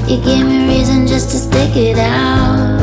You gave me reason just to stick it out.